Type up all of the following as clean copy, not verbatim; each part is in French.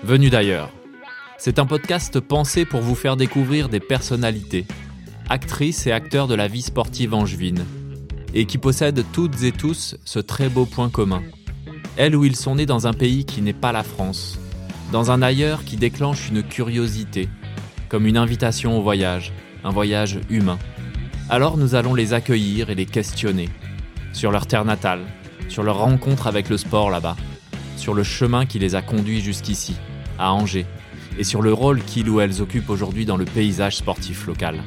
Venu d'ailleurs. C'est un podcast pensé pour vous faire découvrir des personnalités, actrices et acteurs de la vie sportive angevine, et qui possèdent toutes et tous ce très beau point commun. Elles ou ils sont nés dans un pays qui n'est pas la France, dans un ailleurs qui déclenche une curiosité, comme une invitation au voyage, un voyage humain. Alors nous allons les accueillir et les questionner, sur leur terre natale, sur leur rencontre avec le sport là-bas, sur le chemin qui les a conduits jusqu'ici, à Angers, et sur le rôle qu'ils ou elles occupent aujourd'hui dans le paysage sportif local.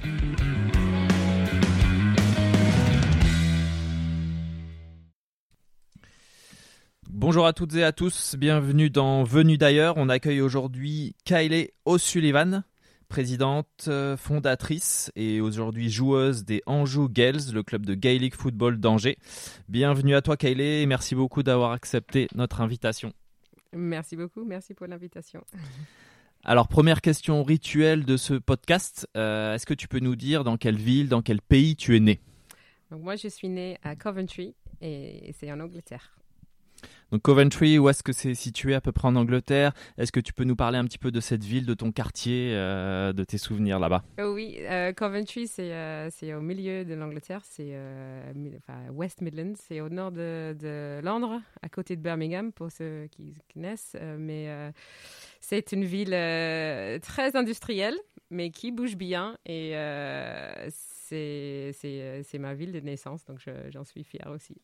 Bonjour à toutes et à tous, bienvenue dans Venu d'ailleurs. On accueille aujourd'hui Kylie O'Sullivan, présidente, fondatrice et aujourd'hui joueuse des Anjou Gales, le club de Gaelic Football d'Angers. Bienvenue à toi Kylie et merci beaucoup d'avoir accepté notre invitation. Merci beaucoup, merci pour l'invitation. Alors, première question rituelle de ce podcast, est-ce que tu peux nous dire dans quelle ville, dans quel pays tu es née ? Donc moi, je suis née à Coventry et c'est en Angleterre. Donc Coventry, où est-ce que c'est situé à peu près en Angleterre ? Est-ce que tu peux nous parler un petit peu de cette ville, de ton quartier, de tes souvenirs là-bas ? Oui, Coventry, c'est au milieu de l'Angleterre, c'est West Midlands, c'est au nord de Londres, à côté de Birmingham, pour ceux qui connaissent. C'est une ville très industrielle, mais qui bouge bien et c'est ma ville de naissance, donc j'en suis fière aussi.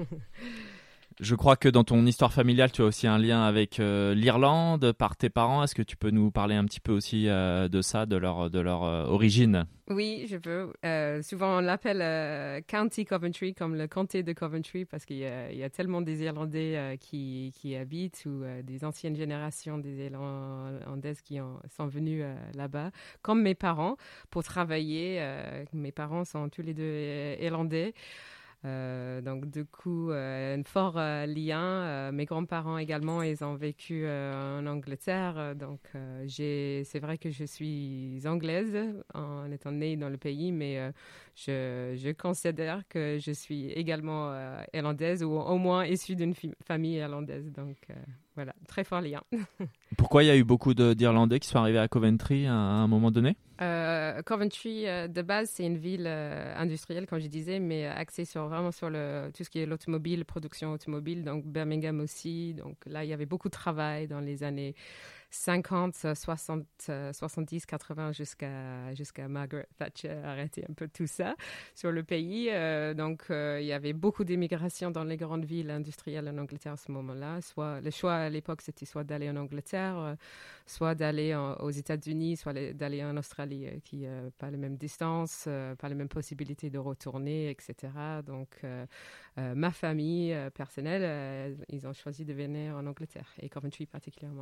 Je crois que dans ton histoire familiale, tu as aussi un lien avec l'Irlande par tes parents. Est-ce que tu peux nous parler un petit peu aussi de ça, de leur origine ? Oui, je peux. Souvent, on l'appelle County Coventry, comme le comté de Coventry, parce qu'il y a tellement des Irlandais qui habitent ou des anciennes générations des Irlandaises qui sont venues là-bas, comme mes parents, pour travailler. Mes parents sont tous les deux Irlandais. Donc du coup, un fort lien. Mes grands-parents également, ils ont vécu en Angleterre. Donc c'est vrai que je suis anglaise en étant née dans le pays, mais je considère que je suis également irlandaise ou au moins issue d'une famille irlandaise. Donc voilà, très fort lien. Pourquoi il y a eu beaucoup d'Irlandais qui sont arrivés à Coventry à un moment donné ? Coventry, de base, c'est une ville industrielle, comme je disais, mais axée vraiment sur tout ce qui est l'automobile, production automobile, donc Birmingham aussi. Donc là, il y avait beaucoup de travail dans les années 50, 60, 70, 80 jusqu'à Margaret Thatcher arrêter un peu tout ça sur le pays. Donc, il y avait beaucoup d'immigration dans les grandes villes industrielles en Angleterre à ce moment-là. Le choix à l'époque, c'était soit d'aller en Angleterre, soit d'aller aux États-Unis, soit d'aller en Australie, qui pas les mêmes distances, pas les mêmes possibilités de retourner, etc. Donc, ma famille personnelle, ils ont choisi de venir en Angleterre, et Coventry particulièrement.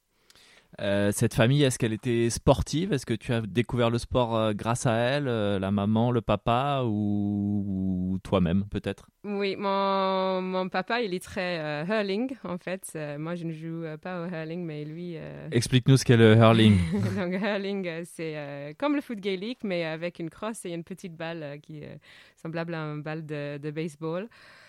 Cette famille, est-ce qu'elle était sportive ? Est-ce que tu as découvert le sport grâce à elle, la maman, le papa ou toi-même peut-être ? Oui, mon papa, il est très hurling en fait. Moi, je ne joue pas au hurling, mais lui... Explique-nous ce qu'est le hurling. Donc, hurling, c'est comme le foot gaélique, mais avec une crosse et une petite balle qui est semblable à une balle de baseball.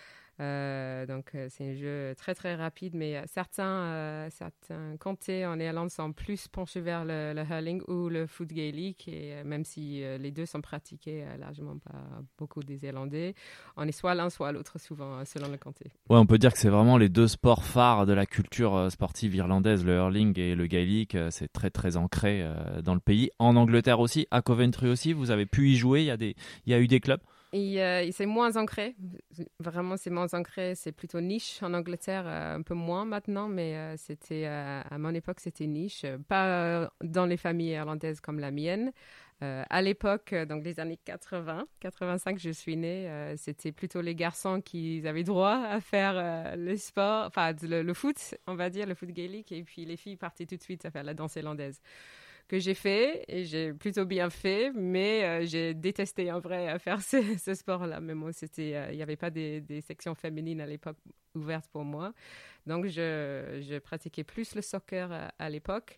Donc c'est un jeu très très rapide, mais certains comtés en Irlande sont plus penchés vers le hurling ou le foot gaélique, et même si les deux sont pratiqués largement par beaucoup des Irlandais, on est soit l'un soit l'autre souvent selon le comté. Ouais, on peut dire que c'est vraiment les deux sports phares de la culture sportive irlandaise, le hurling et le gaélique. C'est très très ancré dans le pays. En Angleterre aussi, à Coventry aussi, vous avez pu y jouer, il y a eu des clubs ? Et c'est moins ancré, vraiment c'est moins ancré, c'est plutôt niche en Angleterre, un peu moins maintenant, mais c'était à mon époque c'était niche, pas dans les familles irlandaises comme la mienne. À l'époque, donc les années 80, 85, je suis née, c'était plutôt les garçons qui avaient droit à faire le sport, enfin le foot, on va dire, le foot gaélique, et puis les filles partaient tout de suite à faire la danse irlandaise. Que j'ai fait, et j'ai plutôt bien fait, mais j'ai détesté en vrai à faire ce sport-là. Mais moi, il n'y avait pas des sections féminines à l'époque ouvertes pour moi. Donc, je pratiquais plus le soccer à l'époque.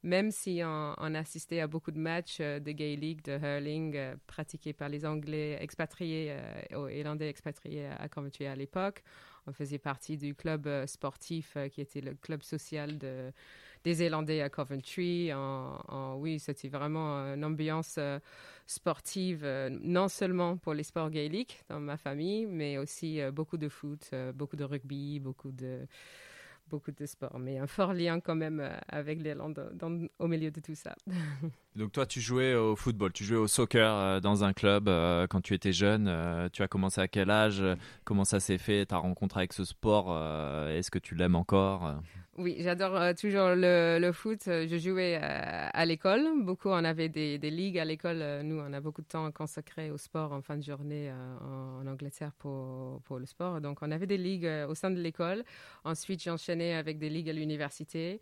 même si on assistait à beaucoup de matchs de Gaelic, de hurling, pratiqués par les Anglais expatriés, Irlandais expatriés à Coventry à l'époque. On faisait partie du club sportif qui était le club social des Irlandais à Coventry. Oui, c'était vraiment une ambiance sportive, non seulement pour les sports gaéliques dans ma famille, mais aussi beaucoup de foot, beaucoup de rugby, beaucoup de sports. Mais un fort lien quand même avec l'Irlande au milieu de tout ça. Donc toi, tu jouais au football, tu jouais au soccer dans un club quand tu étais jeune. Tu as commencé à quel âge? Comment ça s'est fait, ta rencontre avec ce sport? Est-ce que tu l'aimes encore? Oui, j'adore toujours le foot. Je jouais à l'école. Beaucoup, on avait des ligues à l'école. Nous, on a beaucoup de temps consacré au sport en fin de journée en Angleterre pour le sport. Donc, on avait des ligues au sein de l'école. Ensuite, j'enchaînais avec des ligues à l'université.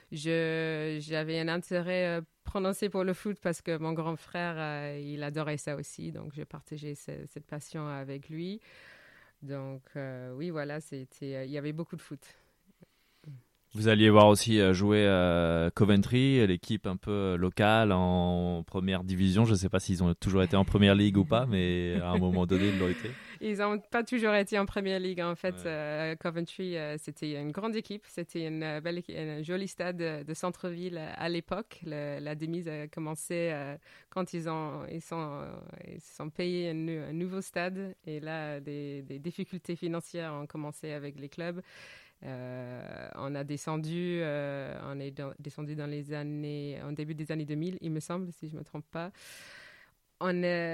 J'avais un intérêt prononcé pour le foot parce que mon grand frère, il adorait ça aussi. Donc, je partageais cette passion avec lui. Donc, oui, voilà, il y avait beaucoup de foot. Vous alliez voir aussi jouer Coventry, l'équipe un peu locale en première division. Je ne sais pas s'ils ont toujours été en première ligue ou pas, mais à un moment donné, ils l'ont été. Ils n'ont pas toujours été en première ligue. En fait, Ouais. Coventry, c'était une grande équipe. C'était un joli stade de centre-ville à l'époque. La Demise a commencé quand ils sont payés un nouveau stade. Et là, des difficultés financières ont commencé avec les clubs. On est descendu dans les années, en début des années 2000, il me semble, si je ne me trompe pas. À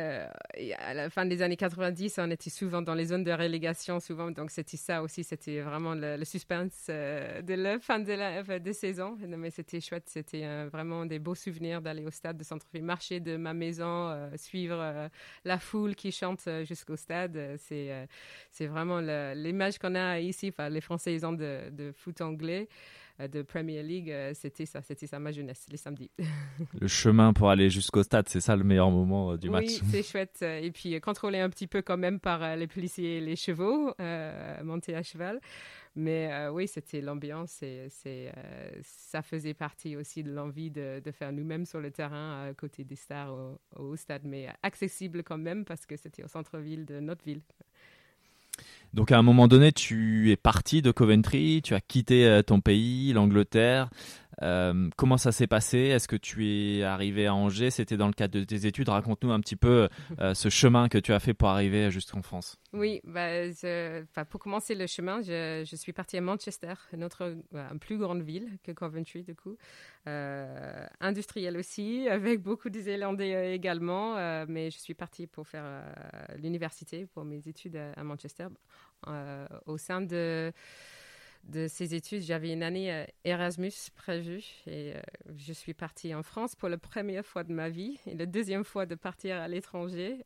la fin des années 90, on était souvent dans les zones de relégation, souvent. Donc, c'était ça aussi. C'était vraiment le suspense de la fin de saison. Mais c'était chouette. C'était vraiment des beaux souvenirs d'aller au stade de centre-ville, marcher de ma maison, suivre la foule qui chante jusqu'au stade. C'est vraiment l'image qu'on a ici. Enfin, les Français, ils ont de foot anglais, de Premier League. C'était ça ma jeunesse, les samedis. Le chemin pour aller jusqu'au stade, c'est ça le meilleur moment du match. Oui, c'est chouette. Et puis, contrôlé un petit peu quand même par les policiers et les chevaux, montés à cheval. Mais oui, c'était l'ambiance et ça faisait partie aussi de l'envie de faire nous-mêmes sur le terrain à côté des stars au stade, mais accessible quand même parce que c'était au centre-ville de notre ville. Donc à un moment donné, tu es parti de Coventry, tu as quitté ton pays, l'Angleterre. Comment ça s'est passé? Est-ce que tu es arrivé à Angers? C'était dans le cadre de tes études. Raconte-nous un petit peu ce chemin que tu as fait pour arriver jusqu'en France. Oui, pour commencer le chemin, je suis partie à Manchester, une plus grande ville que Coventry, du coup. Industrielle aussi, avec beaucoup d'Irlandais également. Mais je suis partie pour faire l'université, pour mes études à Manchester. Au sein de ces études, j'avais une année Erasmus prévue et je suis partie en France pour la première fois de ma vie et la deuxième fois de partir à l'étranger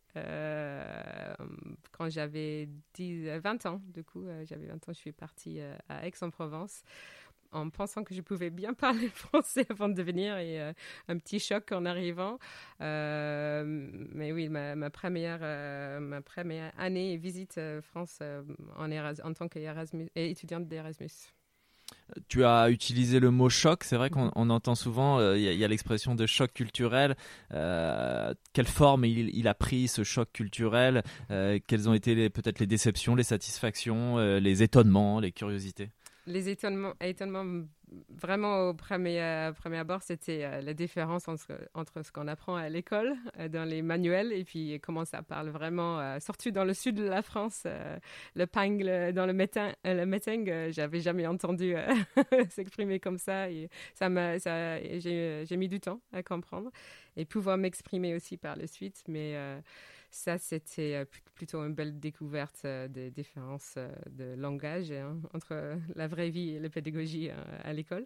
quand j'avais 20 ans. Du coup, j'avais 20 ans, je suis partie à Aix-en-Provence en pensant que je pouvais bien parler français avant de venir et un petit choc en arrivant. Mais oui, ma première année et visite France en tant qu'étudiante d'Erasmus. Tu as utilisé le mot choc, c'est vrai qu'on entend souvent, il y a l'expression de choc culturel. Quelle forme il a pris ce choc culturel? Quelles ont été peut-être les déceptions, les satisfactions, les étonnements, les curiosités? Les étonnements vraiment au premier abord, c'était la différence entre ce qu'on apprend à l'école, dans les manuels, et puis comment ça parle vraiment. Surtout dans le sud de la France, le pang dans le meeting, j'avais jamais entendu s'exprimer comme ça. Et j'ai mis du temps à comprendre et pouvoir m'exprimer aussi par la suite. Mais ça, c'était plutôt une belle découverte des différences de langage entre la vraie vie et la pédagogie à l'école.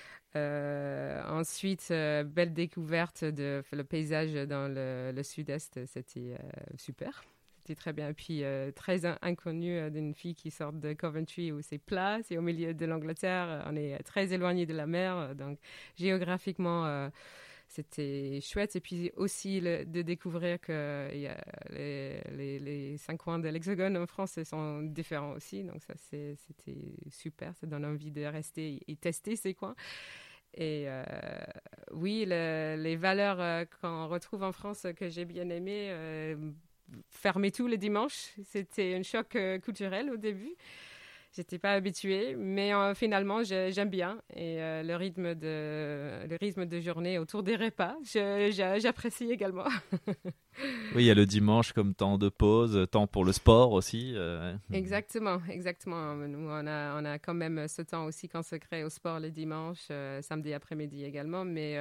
Ensuite, belle découverte de le paysage dans le sud-est, c'était super. C'était très bien. Et puis, très inconnu d'une fille qui sort de Coventry où c'est plat, c'est au milieu de l'Angleterre. On est très éloigné de la mer, donc géographiquement... c'était chouette. Et puis aussi de découvrir que les 5 coins de l'Hexagone en France sont différents aussi. Donc ça, c'était super. Ça donne envie de rester et tester ces coins. Et oui, les valeurs qu'on retrouve en France que j'ai bien aimées, fermer tout le dimanche, c'était un choc culturel au début. J'étais pas habituée, mais finalement, j'aime bien. Et le rythme de journée autour des repas, j'apprécie également. Oui, il y a le dimanche comme temps de pause, temps pour le sport aussi. Exactement, exactement. Nous, on a quand même ce temps aussi qu'on se crée au sport le dimanche, samedi après-midi également. Mais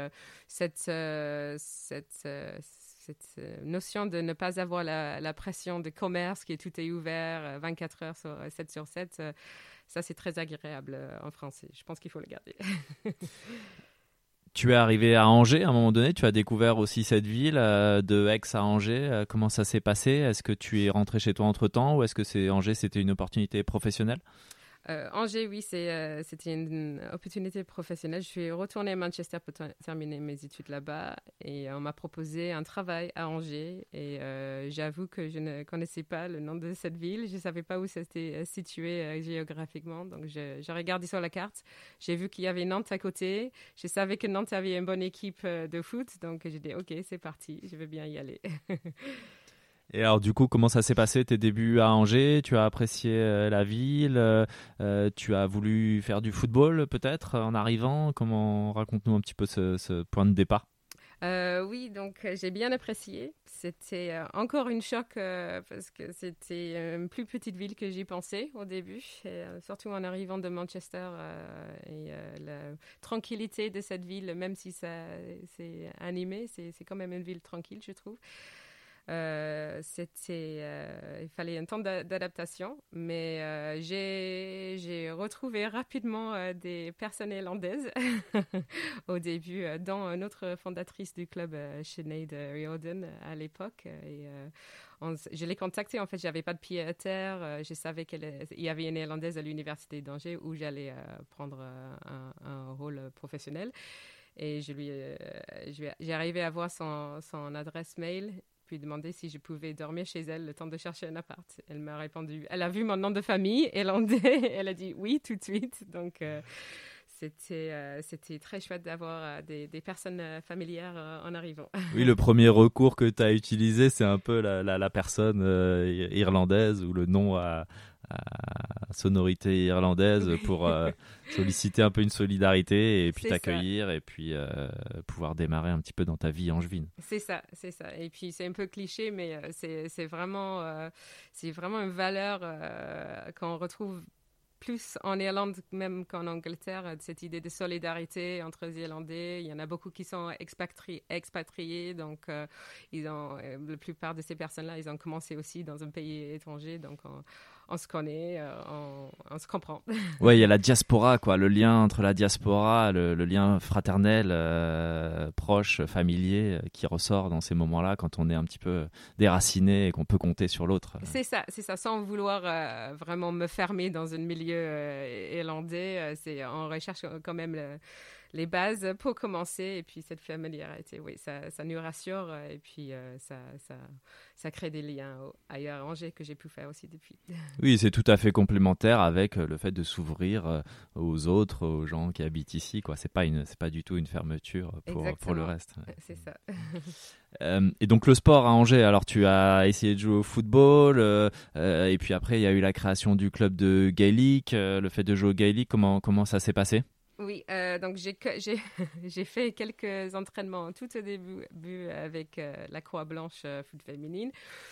cette notion de ne pas avoir la pression de commerce, qui est tout est ouvert 24 heures sur 7 sur 7, ça c'est très agréable en France. Je pense qu'il faut le garder. Tu es arrivé à Angers à un moment donné, tu as découvert aussi cette ville de Aix à Angers. Comment ça s'est passé? Est-ce que tu es rentré chez toi entre-temps ou est-ce que Angers, c'était une opportunité professionnelle? Angers, oui, c'était une opportunité professionnelle. Je suis retournée à Manchester pour terminer mes études là-bas et on m'a proposé un travail à Angers. Et j'avoue que je ne connaissais pas le nom de cette ville. Je ne savais pas où c'était situé géographiquement. Donc, j'ai regardé sur la carte. J'ai vu qu'il y avait Nantes à côté. Je savais que Nantes avait une bonne équipe de foot. Donc, j'ai dit, OK, c'est parti. Je veux bien y aller. Et alors du coup, comment ça s'est passé tes débuts à Angers? Tu as apprécié la ville? Tu as voulu faire du football peut-être en arrivant? Raconte-nous un petit peu ce point de départ. Oui, donc j'ai bien apprécié. C'était encore une choc parce que c'était une plus petite ville que j'y pensais au début, et, surtout en arrivant de Manchester et la tranquillité de cette ville, même si c'est animé, c'est quand même une ville tranquille, je trouve. Il fallait un temps d'adaptation, mais j'ai retrouvé rapidement des personnes irlandaises au début, dont notre fondatrice du club, Sinead Riordan, à l'époque. Je l'ai contactée, en fait, j'avais pas de pied à terre. Je savais qu'il y avait une Irlandaise à l'université d'Angers où j'allais prendre un rôle professionnel. Et j'ai arrivé à voir son adresse mail, puis demandé si je pouvais dormir chez elle le temps de chercher un appart. Elle m'a répondu, elle a vu mon nom de famille, irlandais, elle a dit oui tout de suite. Donc, c'était très chouette d'avoir des personnes familières en arrivant. Oui, le premier recours que tu as utilisé, c'est un peu la personne irlandaise ou le nom à sonorité irlandaise pour solliciter un peu une solidarité et puis C'est t'accueillir et puis pouvoir démarrer un petit peu dans ta vie angevine. C'est ça, c'est ça. Et puis c'est un peu cliché, mais c'est vraiment une valeur qu'on retrouve plus en Irlande même qu'en Angleterre, cette idée de solidarité entre les Irlandais. Il y en a beaucoup qui sont expatriés, donc la plupart de ces personnes-là, ils ont commencé aussi dans un pays étranger, donc on se connaît, on se comprend. Ouais, il y a la diaspora, quoi, le lien entre la diaspora, le lien fraternel, proche, familier, qui ressort dans ces moments-là quand on est un petit peu déraciné et qu'on peut compter sur l'autre. C'est ça, sans vouloir vraiment me fermer dans un milieu irlandais. On recherche quand même les bases pour commencer, et puis cette familiarité, oui, ça nous rassure, et puis ça crée des liens ailleurs à Angers que j'ai pu faire aussi depuis. Oui, c'est tout à fait complémentaire avec le fait de s'ouvrir aux autres, aux gens qui habitent ici, quoi. C'est pas du tout une fermeture pour le reste. C'est ça. Et donc le sport à Angers, alors tu as essayé de jouer au football, et puis après il y a eu la création du club de Gaelic, le fait de jouer au Gaelic, comment ça s'est passé? Oui, donc j'ai fait quelques entraînements tout au début avec la Croix-Blanche foot féminine.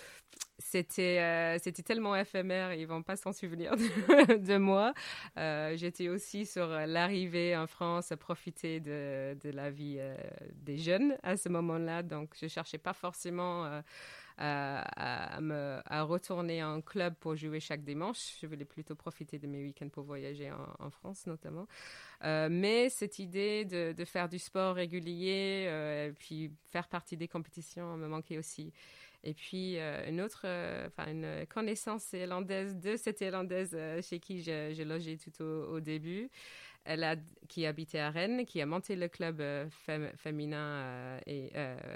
C'était tellement éphémère, ils vont pas s'en souvenir de moi. J'étais aussi sur l'arrivée en France, à profiter de la vie des jeunes à ce moment-là, donc je cherchais pas forcément à retourner en club pour jouer chaque dimanche. Je voulais plutôt profiter de mes week-ends pour voyager en France notamment. Mais cette idée de faire du sport régulier, puis faire partie des compétitions me manquait aussi. Et puis une connaissance irlandaise de cette Irlandaise chez qui j'ai logé tout au début, qui habitait à Rennes, qui a monté le club féminin et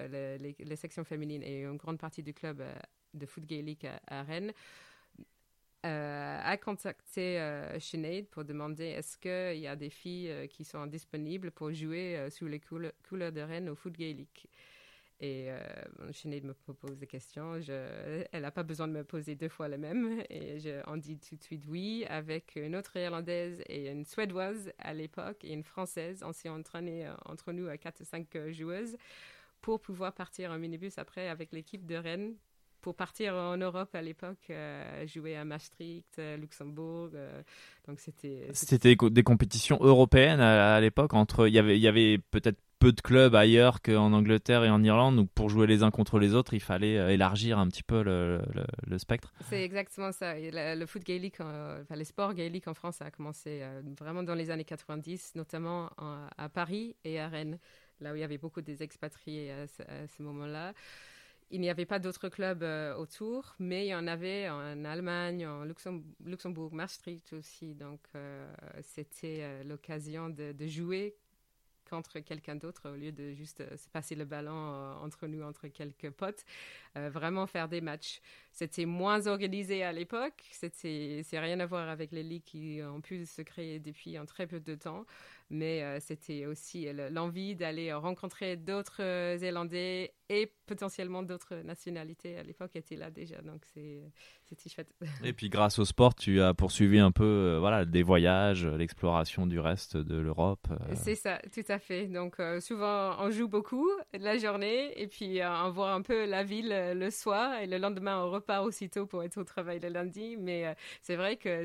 les sections féminines et une grande partie du club de foot gaélique à Rennes, a contacté Sinead pour demander est-ce qu'il y a des filles qui sont disponibles pour jouer sous les couleurs de Rennes au foot gaélique. Et Sinead me propose des questions. Elle n'a pas besoin de me poser 2 fois les mêmes. Et on dit tout de suite oui, avec une autre Irlandaise et une Suédoise à l'époque et une Française. On s'est entraîné entre nous à 4 ou 5 joueuses pour pouvoir partir en minibus après avec l'équipe de Rennes pour partir en Europe à l'époque, jouer à Maastricht, Luxembourg. Donc C'était des compétitions européennes à l'époque. Il y avait peut-être peu de clubs ailleurs qu'en Angleterre et en Irlande. Donc pour jouer les uns contre les autres, il fallait élargir un petit peu le spectre. C'est exactement ça. Et le foot gaélique, les sports gaéliques en France, ça a commencé vraiment dans les années 90, notamment à Paris et à Rennes, là où il y avait beaucoup des expatriés à ce moment-là. Il n'y avait pas d'autres clubs autour, mais il y en avait en Allemagne, en Luxembourg, Maastricht aussi. Donc, c'était l'occasion de jouer contre quelqu'un d'autre au lieu de juste se passer le ballon entre nous, entre quelques potes. Vraiment faire des matchs. C'était moins organisé à l'époque. C'est rien à voir avec les ligues qui ont pu se créer depuis en très peu de temps. Mais c'était aussi l'envie d'aller rencontrer d'autres Zélandais et potentiellement d'autres nationalités à l'époque était là déjà. Donc c'était chouette. Et puis grâce au sport, tu as poursuivi un peu des voyages, l'exploration du reste de l'Europe. C'est ça, tout à fait. Donc souvent on joue beaucoup la journée et puis on voit un peu la ville le soir et le lendemain on repart aussitôt pour être au travail le lundi. Mais c'est vrai que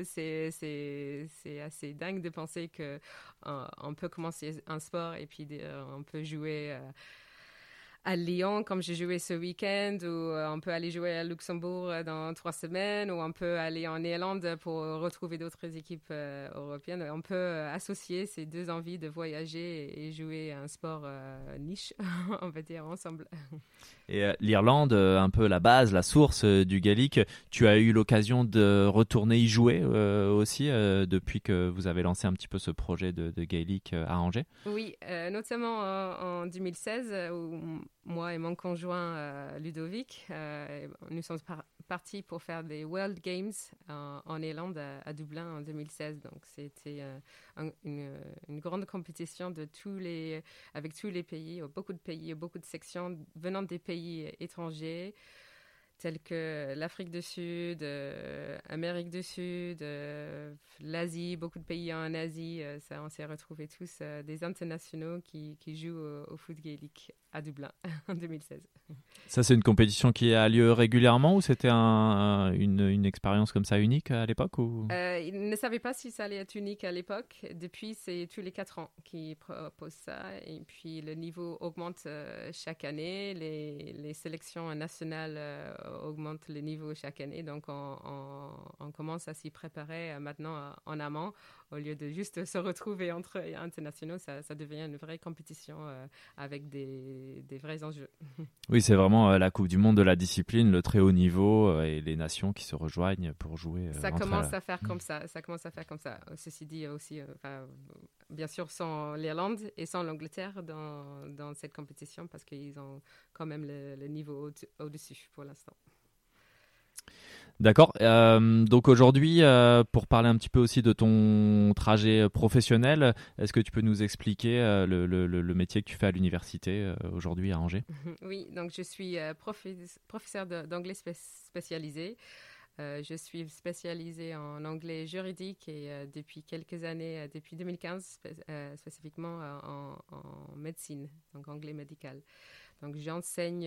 c'est assez dingue de penser que on peut commencer un sport et puis on peut jouer à Lyon, comme j'ai joué ce week-end, ou on peut aller jouer à Luxembourg dans 3 semaines, ou on peut aller en Irlande pour retrouver d'autres équipes européennes. On peut associer ces deux envies de voyager et jouer à un sport niche, on va dire, ensemble. Et l'Irlande, un peu la base, la source du gaélique, tu as eu l'occasion de retourner y jouer aussi depuis que vous avez lancé un petit peu ce projet de gaélique à Angers? Oui, notamment en 2016, où moi et mon conjoint Ludovic, nous sommes partis pour faire des World Games en Irlande, à Dublin en 2016. Donc c'était une grande compétition avec tous les pays, beaucoup de sections venant des pays étrangers, tels que l'Afrique du Sud, Amérique du Sud, l'Asie, beaucoup de pays en Asie. On s'est retrouvés tous des internationaux qui jouent au foot gaélique à Dublin en 2016. Ça, c'est une compétition qui a lieu régulièrement ou c'était une expérience comme ça unique à l'époque ou... Ils ne savaient pas si ça allait être unique à l'époque. Depuis, c'est tous les 4 ans qu'ils proposent ça. Et puis, le niveau augmente chaque année. Les sélections nationales augmentent le niveau chaque année. Donc, on commence à s'y préparer maintenant en amont. Au lieu de juste se retrouver entre internationaux, ça devient une vraie compétition avec des vrais enjeux. Oui, c'est vraiment la Coupe du Monde de la discipline, le très haut niveau et les nations qui se rejoignent pour jouer. Ça commence à faire comme ça. Ceci dit aussi, bien sûr, sans l'Irlande et sans l'Angleterre dans cette compétition parce qu'ils ont quand même le niveau au-dessus pour l'instant. D'accord. Donc aujourd'hui, pour parler un petit peu aussi de ton trajet professionnel, est-ce que tu peux nous expliquer le métier que tu fais à l'université aujourd'hui à Angers? Oui, donc je suis professeur d'anglais spécialisé. Je suis spécialisée en anglais juridique et depuis quelques années, depuis 2015 spécifiquement en médecine, donc anglais médical. Donc, j'enseigne,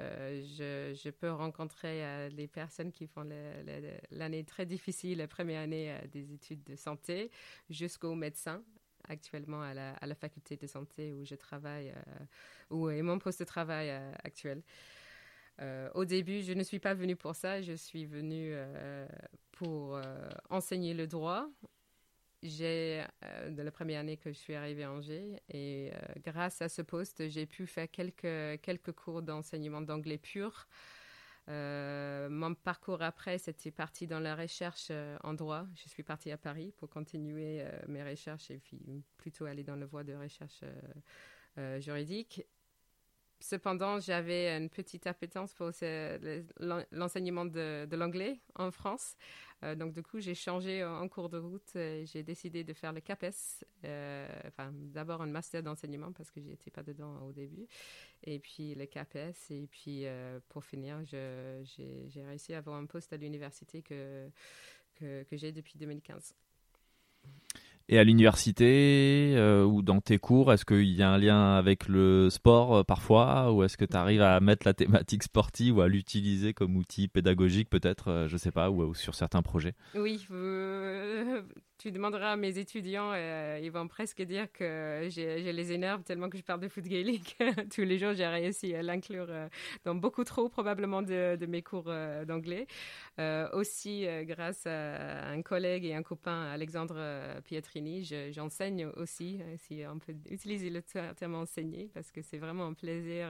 je peux rencontrer les personnes qui font l'année très difficile, la première année des études de santé, jusqu'aux médecins, actuellement à la faculté de santé où je travaille, où est mon poste de travail actuel. Au début, je ne suis pas venue pour ça, je suis venue pour enseigner le droit. J'ai, de la première année que je suis arrivée à Angers, et grâce à ce poste, j'ai pu faire quelques cours d'enseignement d'anglais pur. Mon parcours après, c'était parti dans la recherche en droit. Je suis partie à Paris pour continuer mes recherches et puis plutôt aller dans la voie de recherche juridique. cependant, j'avais une petite appétence pour l'enseignement de l'anglais en France. Donc, du coup, j'ai changé en cours de route. J'ai décidé de faire le CAPES. D'abord un master d'enseignement parce que j'étais pas dedans au début. Et puis le CAPES. Et puis, pour finir, j'ai réussi à avoir un poste à l'université que j'ai depuis 2015. Et à l'université ou dans tes cours, est-ce qu'il y a un lien avec le sport parfois, ou est-ce que tu arrives à mettre la thématique sportive ou à l'utiliser comme outil pédagogique peut-être, je sais pas, ou sur certains projets? Oui, tu demanderas à mes étudiants, ils vont presque dire que je les énerve tellement que je parle de foot gaélique. Tous les jours, j'ai réussi à l'inclure dans beaucoup trop probablement de mes cours d'anglais. Aussi, grâce à un collègue et un copain, Alexandre Pietrini, j'enseigne aussi, si on peut utiliser le terme enseigner, parce que c'est vraiment un plaisir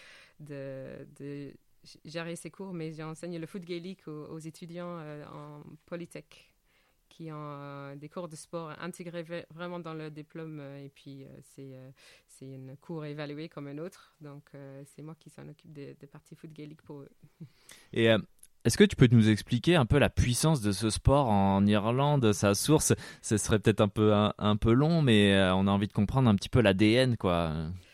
de gérer ces cours, mais j'enseigne le foot gaélique aux étudiants en Polytech qui ont des cours de sport intégrés vraiment dans le diplôme et puis c'est un cours évalué comme un autre. Donc, c'est moi qui s'en occupe des parties foot gaélique pour eux. Et est-ce que tu peux nous expliquer un peu la puissance de ce sport en Irlande, sa source? Ce serait peut-être un peu long, mais on a envie de comprendre un petit peu l'ADN, quoi.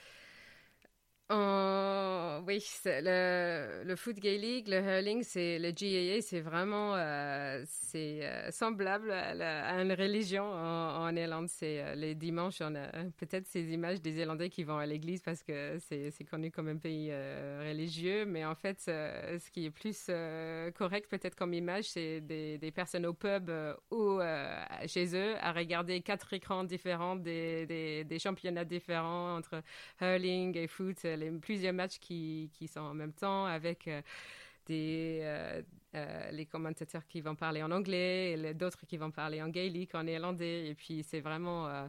Oui, le foot gaélique, le hurling, le GAA, c'est vraiment semblable à une religion en Irlande. C'est les dimanches, on a peut-être ces images des Irlandais qui vont à l'église parce que c'est connu comme un pays religieux, mais en fait, ce qui est plus correct peut-être comme image, c'est des personnes au pub ou chez eux à regarder 4 écrans différents, des championnats différents entre hurling et foot, plusieurs matchs qui sont en même temps avec les commentateurs qui vont parler en anglais et d'autres qui vont parler en gaélique, en néerlandais. Et puis, c'est vraiment...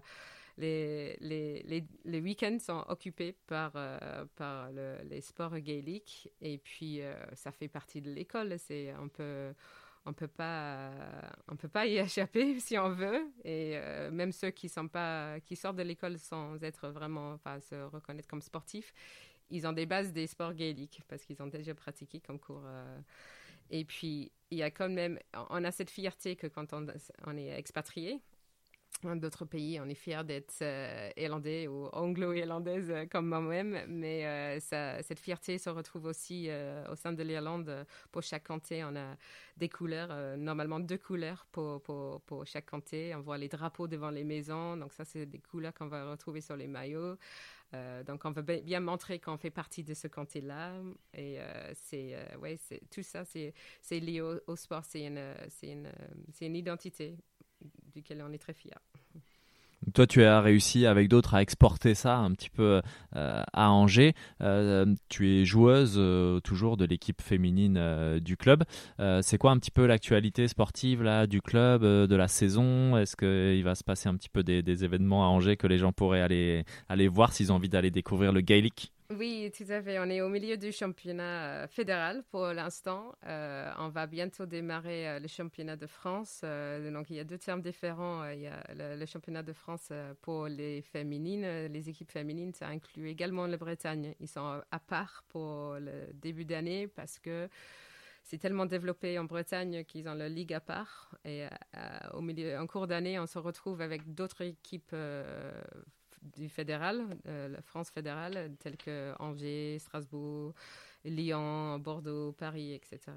les week-ends sont occupés par les sports gaéliques. Et puis, ça fait partie de l'école. On peut pas y échapper si on veut. Et même ceux qui sortent de l'école sans être vraiment, enfin, se reconnaître comme sportifs, ils ont des bases des sports gaéliques parce qu'ils ont déjà pratiqué comme cours. Et puis, il y a quand même, on a cette fierté que quand on est expatrié dans d'autres pays, on est fier d'être irlandais ou anglo-irlandaise comme moi-même, mais cette fierté se retrouve aussi au sein de l'Irlande. Pour chaque comté, on a des couleurs, normalement 2 couleurs pour chaque comté. On voit les drapeaux devant les maisons, donc ça, c'est des couleurs qu'on va retrouver sur les maillots. Donc, on veut bien montrer qu'on fait partie de ce comté-là. Et tout ça, c'est lié au sport. C'est une identité duquel on est très fiers. Toi, tu as réussi avec d'autres à exporter ça un petit peu à Angers. Tu es joueuse toujours de l'équipe féminine du club. C'est quoi un petit peu l'actualité sportive là, du club, de la saison? Est-ce qu'il va se passer un petit peu des événements à Angers que les gens pourraient aller voir s'ils ont envie d'aller découvrir le Gaelic? Oui, tout à fait. On est au milieu du championnat fédéral pour l'instant. On va bientôt démarrer le championnat de France. Donc, il y a 2 termes différents. Il y a le championnat de France pour les féminines. Les équipes féminines, ça inclut également la Bretagne. Ils sont à part pour le début d'année parce que c'est tellement développé en Bretagne qu'ils ont la ligue à part. Et en cours d'année, on se retrouve avec d'autres équipes du fédéral, la France fédérale, telles que Angers, Strasbourg, Lyon, Bordeaux, Paris, etc.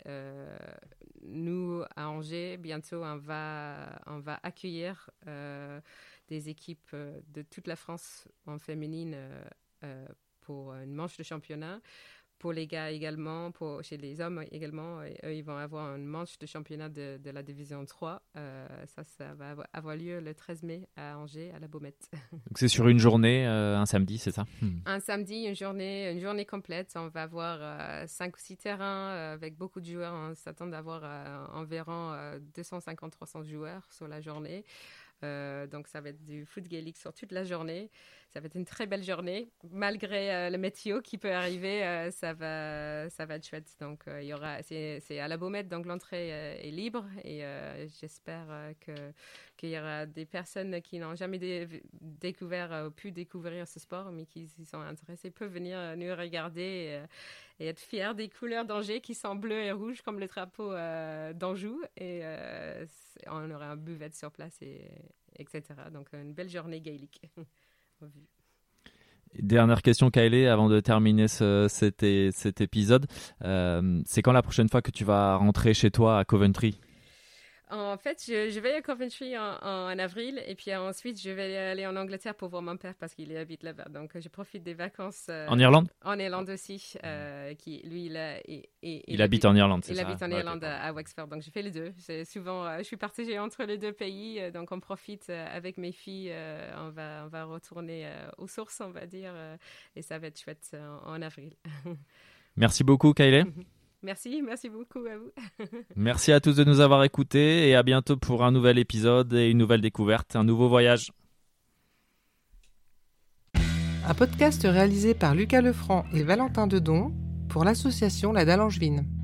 Nous, à Angers, bientôt, on va accueillir des équipes de toute la France en féminine pour une manche de championnat. Pour les gars également, chez les hommes également, eux, ils vont avoir une manche de championnat de la division 3. Ça va avoir lieu le 13 mai à Angers, à la Baumette. Donc c'est sur une journée, un samedi, c'est ça? Un samedi, une journée complète. On va avoir 5 ou 6 terrains avec beaucoup de joueurs. On s'attend d'avoir environ 250-300 joueurs sur la journée. Donc, ça va être du foot gaélique sur toute la journée. ça va être une très belle journée. Malgré le météo qui peut arriver, ça va être chouette. Donc, c'est à la Baumette, donc l'entrée est libre. Et j'espère qu'il y aura des personnes qui n'ont jamais découvert ou pu découvrir ce sport, mais qui s'y sont intéressées, peuvent venir nous regarder et être fiers des couleurs d'Angers qui sont bleues et rouges comme le drapeau d'Anjou. Et on aura un buvette sur place, etc. Donc, une belle journée gaélique. Dernière question, Kylie, avant de terminer cet épisode. C'est quand la prochaine fois que tu vas rentrer chez toi à Coventry ? En fait, je vais à Coventry en avril et puis ensuite, je vais aller en Angleterre pour voir mon père parce qu'il habite là-bas. Donc, je profite des vacances. En Irlande ? En Irlande aussi. Qui, lui, il habite en Irlande, c'est ça ? Il habite en Irlande à Wexford. Donc, j'ai fait les deux. Souvent, je suis partagée entre les deux pays. Donc, on profite avec mes filles. On va retourner aux sources, on va dire. Et ça va être chouette en avril. Merci beaucoup, Kylie. Merci beaucoup à vous. Merci à tous de nous avoir écoutés et à bientôt pour un nouvel épisode et une nouvelle découverte, un nouveau voyage. Un podcast réalisé par Lucas Lefranc et Valentin Dedon pour l'association La Dalle Angevine.